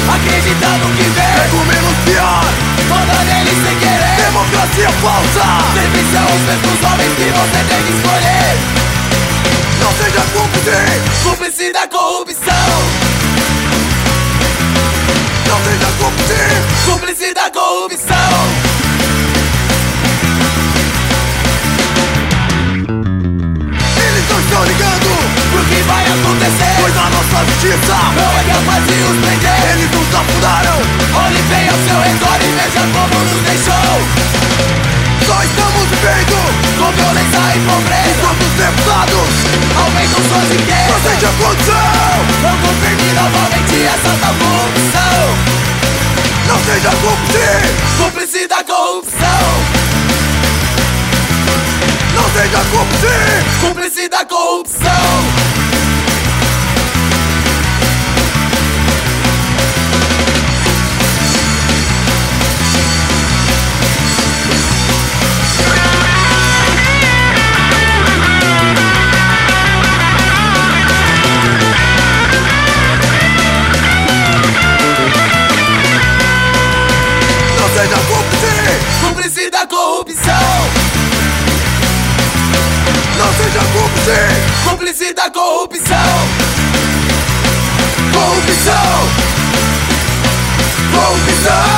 acreditando que vê, pega o menos pior, manda nele sem querer. democracia falsa. Sempre são os mesmos homens que você tem que escolher. Não seja cúmplice, Cúmplice da corrupção. não seja cúmplice, Cúmplice da corrupção. eles não estão ligando Pro que vai acontecer, pois a nossa justiça não é capaz de os prender. eles nos afundaram. Olhe bem ao seu redor e veja como nos deixou. Só estamos vivendo Com violência e pobreza, enquanto os deputados aumentam suas não riquezas. seja condição. Não confirme novamente essa tal corrupção. Não seja cúmplice, Cúmplice da corrupção. não seja cúmplice, Cúmplice da corrupção. não seja cúmplice, Cúmplice da corrupção. não seja cúmplice, Cúmplice da corrupção. Corrupção. corrupção.